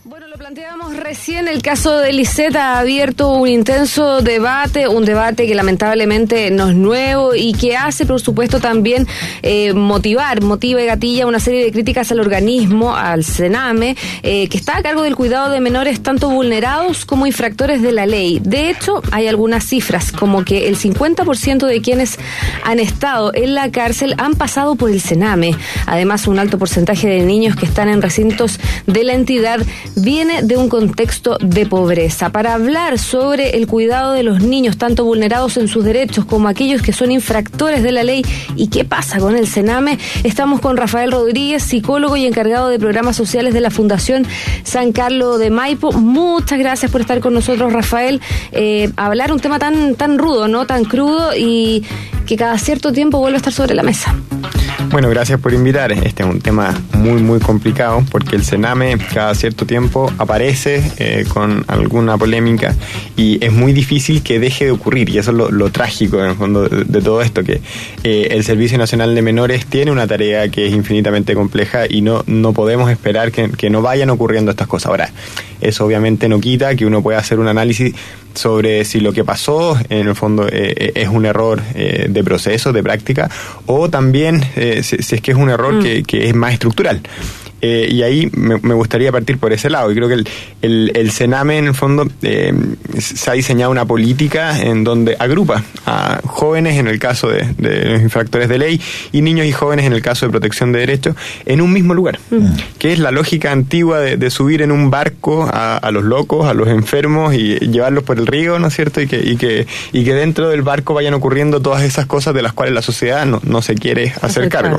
Bueno, lo planteábamos recién, el caso de Lisette ha abierto un intenso debate, un debate que lamentablemente no es nuevo y que hace, por supuesto, también motiva y gatilla una serie de críticas al organismo, al CENAME, que está a cargo del cuidado de menores tanto vulnerados como infractores de la ley. De hecho, hay algunas cifras, como que el 50% de quienes han estado en la cárcel han pasado por el CENAME. Además, un alto porcentaje de niños que están en recintos de la entidad viene de un contexto de pobreza. Para hablar sobre el cuidado de los niños, tanto vulnerados en sus derechos como aquellos que son infractores de la ley y qué pasa con el CENAME, estamos con Rafael Rodríguez, psicólogo y encargado de programas sociales de la Fundación San Carlos de Maipo. Muchas gracias por estar con nosotros, Rafael. Hablar un tema tan rudo, ¿no? Tan crudo y que cada cierto tiempo vuelve a estar sobre la mesa. Bueno, gracias por invitar. Este es un tema muy complicado porque el CENAME cada cierto tiempo aparece con alguna polémica y es muy difícil que deje de ocurrir, y eso es lo trágico en el fondo de todo esto, que el Servicio Nacional de Menores tiene una tarea que es infinitamente compleja y no podemos esperar que no vayan ocurriendo estas cosas. Ahora, eso obviamente no quita que uno pueda hacer un análisis sobre si lo que pasó en el fondo es un error de proceso, de práctica, o también si es que es un error que es más estructural. Y ahí me gustaría partir por ese lado. Y creo que el CENAME, en el fondo, se ha diseñado una política en donde agrupa a jóvenes, en el caso de los infractores de ley, y niños y jóvenes, en el caso de protección de derechos, en un mismo lugar. Que es la lógica antigua de subir en un barco a los locos, a los enfermos, y llevarlos por el río, ¿no es cierto? Y que dentro del barco vayan ocurriendo todas esas cosas de las cuales la sociedad no se quiere hacer cargo.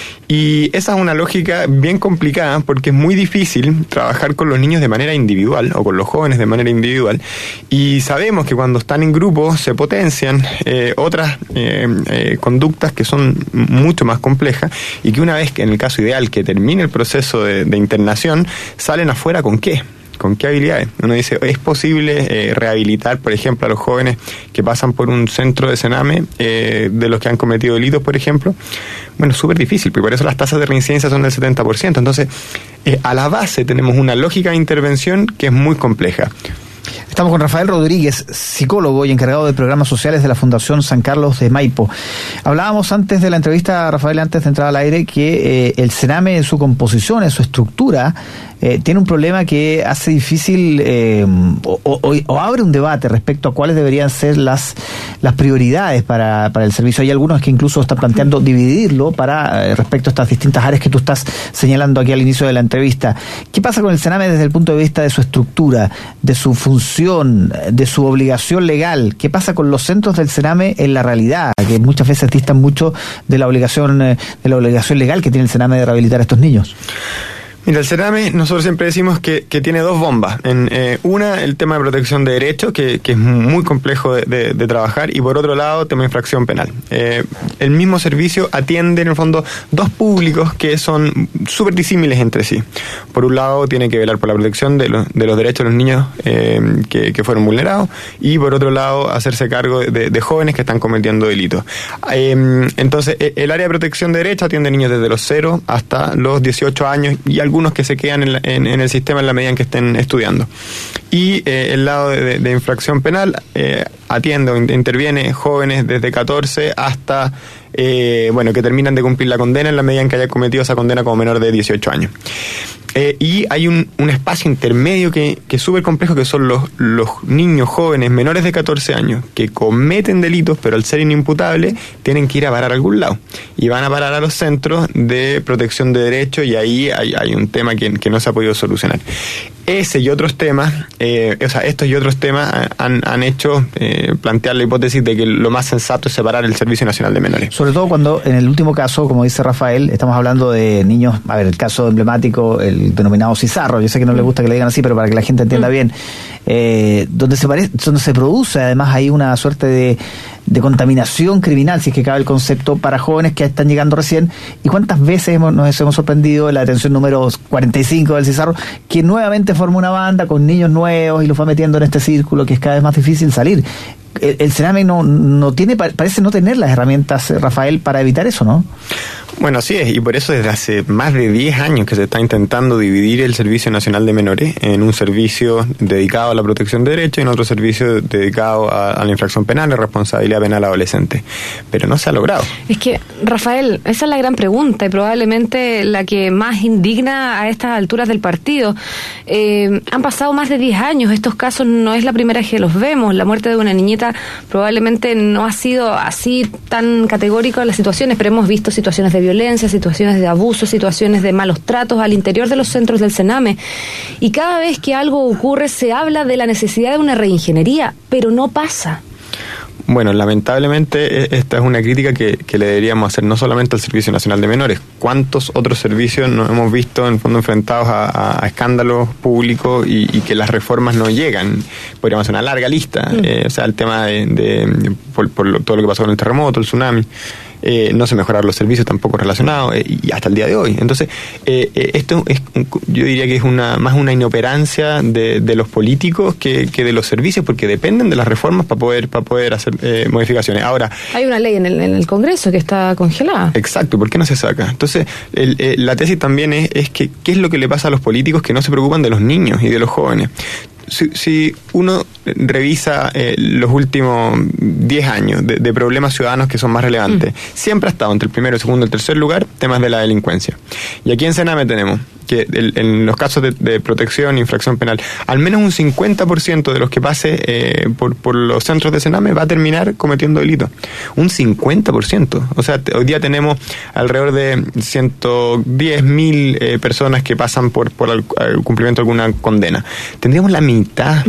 Y esa es una lógica bien complicada porque es muy difícil trabajar con los niños de manera individual o con los jóvenes de manera individual, y sabemos que cuando están en grupo se potencian otras conductas que son mucho más complejas, y que una vez que, en el caso ideal, que termine el proceso de internación, salen afuera ¿con qué? ¿Con qué habilidades? Uno dice, ¿es posible rehabilitar, por ejemplo, a los jóvenes que pasan por un centro de CENAME, de los que han cometido delitos, por ejemplo? Bueno, súper difícil, porque por eso las tasas de reincidencia son del 70%. Entonces, a la base tenemos una lógica de intervención que es muy compleja. Estamos con Rafael Rodríguez, psicólogo y encargado de programas sociales de la Fundación San Carlos de Maipo. Hablábamos antes de la entrevista, Rafael, antes de entrar al aire, que el CENAME en su composición, en su estructura, tiene un problema que hace difícil o abre un debate respecto a cuáles deberían ser las prioridades para el servicio. Hay algunos que incluso están planteando dividirlo respecto a estas distintas áreas que tú estás señalando aquí al inicio de la entrevista. ¿Qué pasa con el CENAME desde el punto de vista de su estructura, de su función, de su obligación legal? ¿Qué pasa con los centros del CENAME en la realidad, que muchas veces distan mucho de la obligación legal que tiene el CENAME de rehabilitar a estos niños? Mira, el CENAME, nosotros siempre decimos que tiene dos bombas. Una, el tema de protección de derechos, que es muy complejo de trabajar, y por otro lado, tema de infracción penal. El mismo servicio atiende, en el fondo, dos públicos que son súper disímiles entre sí. Por un lado, tiene que velar por la protección de los derechos de los niños que fueron vulnerados, y por otro lado, hacerse cargo de jóvenes que están cometiendo delitos. Entonces, el área de protección de derechos atiende niños desde los 0 hasta los 18 años, y algunos que se quedan en el sistema en la medida en que estén estudiando. Y el lado de infracción penal atiende o interviene jóvenes desde 14 hasta que terminan de cumplir la condena en la medida en que haya cometido esa condena como menor de 18 años. Y hay un espacio intermedio que es súper complejo, que son los niños jóvenes menores de 14 años que cometen delitos, pero al ser inimputables tienen que ir a parar a algún lado, y van a parar a los centros de protección de derechos, y ahí hay un tema que no se ha podido solucionar. Ese y otros temas, estos y otros temas han hecho plantear la hipótesis de que lo más sensato es separar el Servicio Nacional de Menores. Sobre todo cuando, en el último caso, como dice Rafael, estamos hablando de niños, el caso emblemático, el denominado Cizarro, yo sé que no le gusta que le digan así, pero para que la gente entienda bien, donde se produce además ahí una suerte de contaminación criminal, si es que cabe el concepto, para jóvenes que están llegando recién. ¿Y cuántas veces nos hemos sorprendido en la detención número 45 del Cizarro, que nuevamente forma una banda con niños nuevos y los va metiendo en este círculo que es cada vez más difícil salir? El CENAME no tiene, parece no tener las herramientas, Rafael, para evitar eso, ¿no? Bueno, así es, y por eso desde hace más de 10 años que se está intentando dividir el Servicio Nacional de Menores en un servicio dedicado a la protección de derechos y en otro servicio dedicado a la infracción penal y responsabilidad penal adolescente. Pero no se ha logrado. Es que, Rafael, esa es la gran pregunta y probablemente la que más indigna a estas alturas del partido. Han pasado más de 10 años, estos casos no es la primera vez que los vemos. La muerte de una niñita probablemente no ha sido así tan categórico en las situaciones, pero hemos visto situaciones de violencia, situaciones de abuso, situaciones de malos tratos al interior de los centros del Sename. Y cada vez que algo ocurre se habla de la necesidad de una reingeniería, pero no pasa. Bueno, lamentablemente esta es una crítica que le deberíamos hacer no solamente al Servicio Nacional de Menores. ¿Cuántos otros servicios nos hemos visto en fondo enfrentados a escándalos públicos y que las reformas no llegan? Podríamos hacer una larga lista. O sea, el tema por todo lo que pasó con el terremoto, el tsunami. No se mejoraron los servicios tampoco relacionados y hasta el día de hoy. Entonces, esto es, yo diría que es más una inoperancia de los políticos que de los servicios, porque dependen de las reformas para poder hacer modificaciones. Ahora, hay una ley en el Congreso que está congelada. Exacto, ¿por qué no se saca? Entonces, la tesis también es que ¿qué es lo que le pasa a los políticos que no se preocupan de los niños y de los jóvenes? Si uno revisa los últimos 10 años de problemas ciudadanos que son más relevantes, siempre ha estado entre el primero, el segundo y el tercer lugar temas de la delincuencia. Y aquí en Sename tenemos que en los casos de protección e infracción penal, al menos un 50% de los que pase por los centros de Sename va a terminar cometiendo delitos. Un 50%. O sea, hoy día tenemos alrededor de 110.000 personas que pasan por el cumplimiento de alguna condena. Tendríamos la mitad.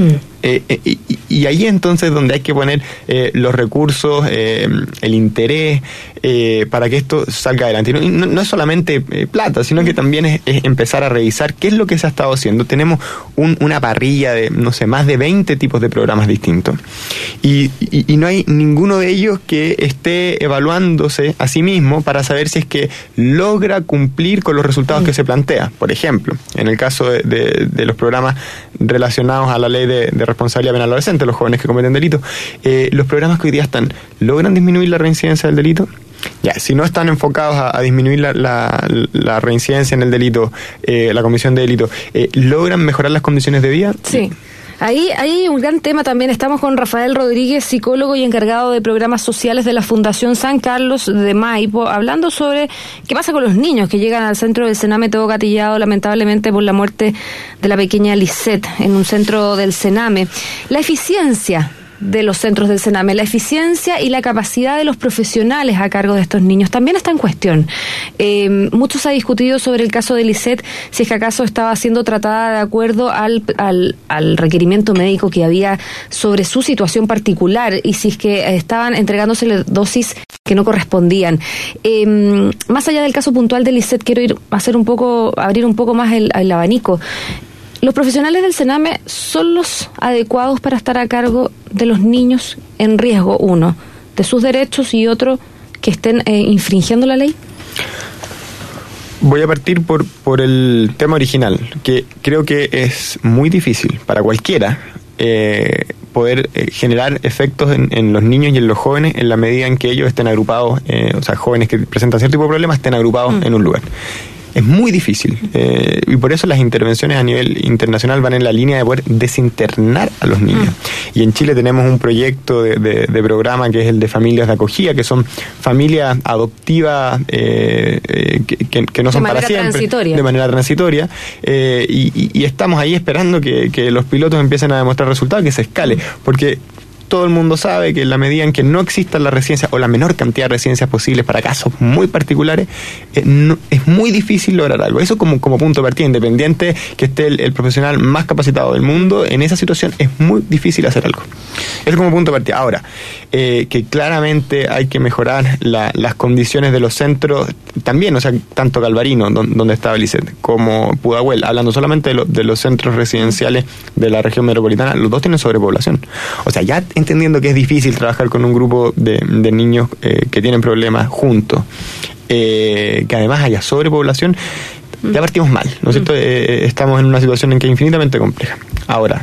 Y ahí entonces donde hay que poner los recursos, el interés para que esto salga adelante. No es solamente plata, sino que también es empezar a revisar qué es lo que se ha estado haciendo. Tenemos una parrilla de, no sé, más de 20 tipos de programas distintos. Y no hay ninguno de ellos que esté evaluándose a sí mismo para saber si es que logra cumplir con los resultados que se plantea. Por ejemplo, en el caso de los programas relacionados a la ley de responsabilidad penal adolescente, los jóvenes que cometen delitos, los programas que hoy día ¿logran disminuir la reincidencia del delito? Ya, si no están enfocados a disminuir la reincidencia en el delito, la comisión de delito, ¿logran mejorar las condiciones de vida? Sí. Ahí hay un gran tema también. Estamos con Rafael Rodríguez, psicólogo y encargado de programas sociales de la Fundación San Carlos de Maipo, hablando sobre qué pasa con los niños que llegan al centro del Sename todo gatillado lamentablemente por la muerte de la pequeña Lisette en un centro del Sename. La eficiencia de los centros del Sename, la eficiencia y la capacidad de los profesionales a cargo de estos niños también está en cuestión. Mucho se ha discutido sobre el caso de Lisette, si es que acaso estaba siendo tratada de acuerdo al requerimiento médico que había sobre su situación particular y si es que estaban entregándosele dosis que no correspondían. Más allá del caso puntual de Lisette, quiero abrir un poco más el abanico. ¿Los profesionales del Sename son los adecuados para estar a cargo de los niños en riesgo, uno, de sus derechos y otro, que estén infringiendo la ley? Voy a partir por el tema original, que creo que es muy difícil para cualquiera poder generar efectos en los niños y en los jóvenes en la medida en que ellos estén agrupados, o sea, jóvenes que presentan cierto tipo de problemas estén agrupados en un lugar. Es muy difícil y por eso las intervenciones a nivel internacional van en la línea de poder desinternar a los niños. Y en Chile tenemos un proyecto de programa que es el de familias de acogida, que son familias adoptivas que no son para siempre, de manera transitoria. Y estamos ahí esperando que los pilotos empiecen a demostrar resultados, que se escale, porque todo el mundo sabe que en la medida en que no existan las residencias o la menor cantidad de residencias posibles para casos muy particulares, es muy difícil lograr algo. Eso como punto de partida, independiente que esté el profesional más capacitado del mundo, en esa situación es muy difícil hacer algo. Eso como punto de partida. Ahora, que claramente hay que mejorar las condiciones de los centros también, o sea, tanto Galvarino, donde estaba Lisette, como Pudahuel, hablando solamente de los centros residenciales de la región metropolitana, los dos tienen sobrepoblación. O sea, ya entendiendo que es difícil trabajar con un grupo de niños que tienen problemas juntos, que además haya sobrepoblación, ya partimos mal, ¿no es cierto? Estamos en una situación en que es infinitamente compleja. Ahora,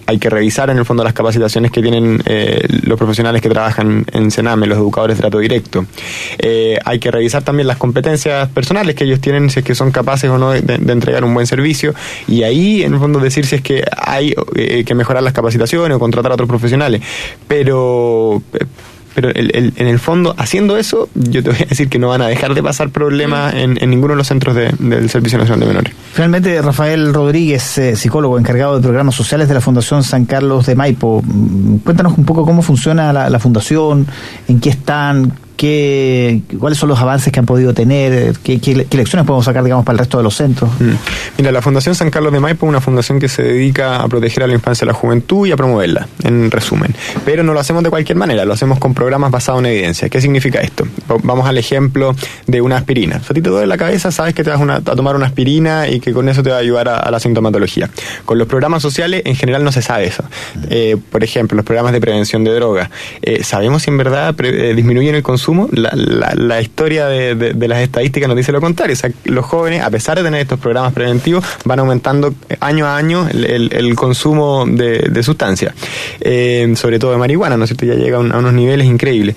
hay que revisar en el fondo las capacitaciones que tienen los profesionales que trabajan en Sename, los educadores de trato directo. Hay que revisar también las competencias personales que ellos tienen, si es que son capaces o no de entregar un buen servicio, y ahí en el fondo decir si es que hay que mejorar las capacitaciones o contratar a otros profesionales. Pero en el fondo, haciendo eso, yo te voy a decir que no van a dejar de pasar problemas en ninguno de los centros del Servicio Nacional de Menores. Finalmente, Rafael Rodríguez, psicólogo encargado de programas sociales de la Fundación San Carlos de Maipo. Cuéntanos un poco cómo funciona la fundación, en qué están, cuáles son los avances que han podido tener, qué lecciones podemos sacar, digamos, para el resto de los centros. Mira, la Fundación San Carlos de Maipo es una fundación que se dedica a proteger a la infancia y la juventud y a promoverla, en resumen. Pero no lo hacemos de cualquier manera, lo hacemos con programas basados en evidencia. ¿Qué significa esto? Vamos al ejemplo de una aspirina. Si a ti te duele la cabeza, sabes que te vas a tomar una aspirina y que con eso te va a ayudar a la sintomatología. Con los programas sociales, en general, no se sabe eso. Por ejemplo, los programas de prevención de drogas. ¿Sabemos si en verdad disminuyen el consumo? La historia de las estadísticas nos dice lo contrario. O sea, los jóvenes, a pesar de tener estos programas preventivos, van aumentando año a año el consumo de sustancias, sobre todo de marihuana, ¿no es cierto? Ya llega a unos niveles increíbles.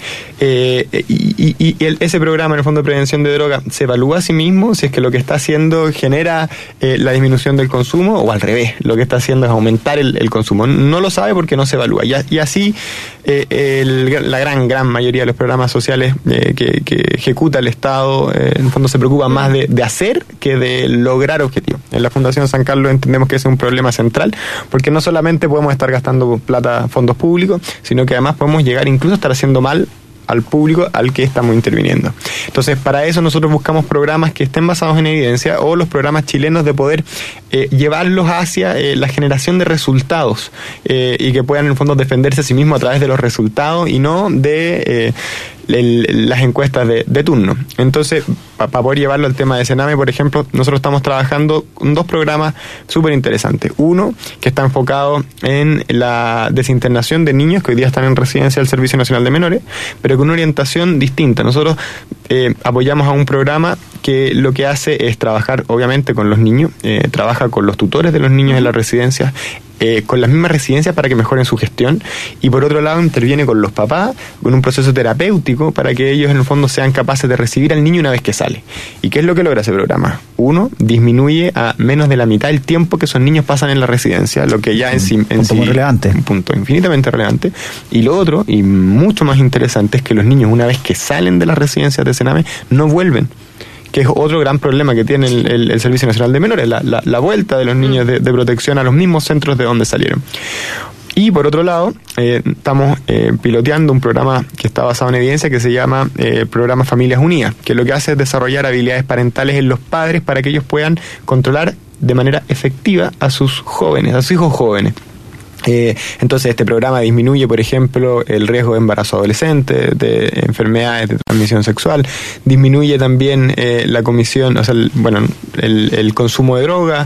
Ese programa, en el fondo de prevención de droga, se evalúa a sí mismo si es que lo que está haciendo genera la disminución del consumo, o al revés, lo que está haciendo es aumentar el consumo. No lo sabe porque no se evalúa. Y así la gran mayoría de los programas sociales que ejecuta el Estado, en el fondo se preocupa más de hacer que de lograr objetivos. En la Fundación San Carlos entendemos que ese es un problema central, porque no solamente podemos estar gastando fondos públicos, sino que además podemos llegar incluso a estar haciendo mal al público al que estamos interviniendo. Entonces, para eso nosotros buscamos programas que estén basados en evidencia, o los programas chilenos de poder llevarlos hacia la generación de resultados, y que puedan en el fondo defenderse a sí mismos a través de los resultados y no de las encuestas de turno. Entonces, para poder llevarlo al tema de Sename, por ejemplo, nosotros estamos trabajando con 2 programas súper interesantes. Uno, que está enfocado en la desinternación de niños que hoy día están en residencia del Servicio Nacional de Menores, pero con una orientación distinta. Nosotros apoyamos a un programa que lo que hace es trabajar, obviamente, con los niños, trabaja con los tutores de los niños en la residencia, con las mismas residencias para que mejoren su gestión, y por otro lado interviene con los papás con un proceso terapéutico para que ellos en el fondo sean capaces de recibir al niño una vez que sale. ¿Y qué es lo que logra ese programa? Uno, disminuye a menos de la mitad el tiempo que esos niños pasan en la residencia, lo que ya en sí muy relevante. Un punto infinitamente relevante. Y lo otro, y mucho más interesante, es que los niños, una vez que salen de las residencias de Sename, no vuelven, que es otro gran problema que tiene el Servicio Nacional de Menores, la vuelta de los niños de protección a los mismos centros de donde salieron. Y por otro lado, estamos piloteando un programa que está basado en evidencia que se llama Programa Familias Unidas, que lo que hace es desarrollar habilidades parentales en los padres para que ellos puedan controlar de manera efectiva a sus jóvenes, a sus hijos jóvenes. Entonces este programa disminuye, por ejemplo, el riesgo de embarazo adolescente, de enfermedades de transmisión sexual, disminuye también la comisión, o sea, el consumo de droga,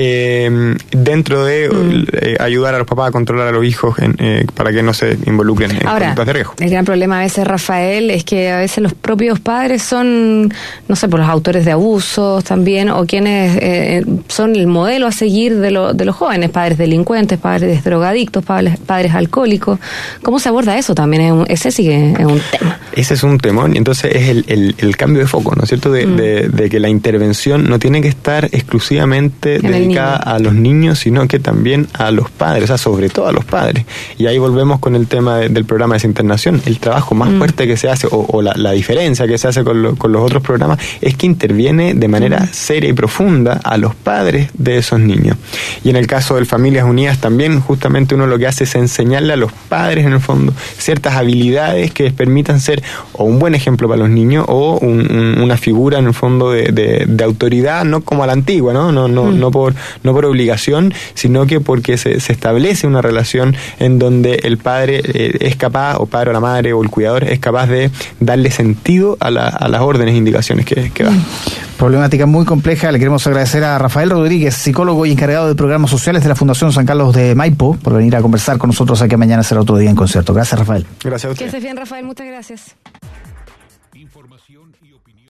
dentro de ayudar a los papás a controlar a los hijos para que no se involucren en conductas de riesgo. El gran problema a veces, Rafael, es que a veces los propios padres son, no sé, por los autores de abusos también, o quienes son el modelo a seguir de los jóvenes, padres delincuentes, padres drogadictos, padres alcohólicos. ¿Cómo se aborda eso también? Ese sí que es un tema. Ese es un temón, y entonces es el cambio de foco, ¿no es cierto? De que la intervención no tiene que estar exclusivamente dedicada a los niños, sino que también a los padres, o sea, sobre todo a los padres. Y ahí volvemos con el tema del programa de desinternación. El trabajo más fuerte que se hace, o la diferencia que se hace con los otros programas, es que interviene de manera seria y profunda a los padres de esos niños. Y en el caso de Familias Unidas también, justamente uno lo que hace es enseñarle a los padres, en el fondo, ciertas habilidades que les permitan ser o un buen ejemplo para los niños, o una figura, en el fondo, de autoridad, no como a la antigua, no por obligación, sino que porque se establece una relación en donde el padre es capaz, o padre o la madre o el cuidador es capaz de darle sentido a las órdenes e indicaciones que da. Problemática muy compleja. Le queremos agradecer a Rafael Rodríguez, psicólogo y encargado de programas sociales de la Fundación San Carlos de Maipo, por venir a conversar con nosotros aquí. Mañana será otro día en concierto. Gracias, Rafael. Gracias a usted. Que estés bien, Rafael. Muchas gracias. Información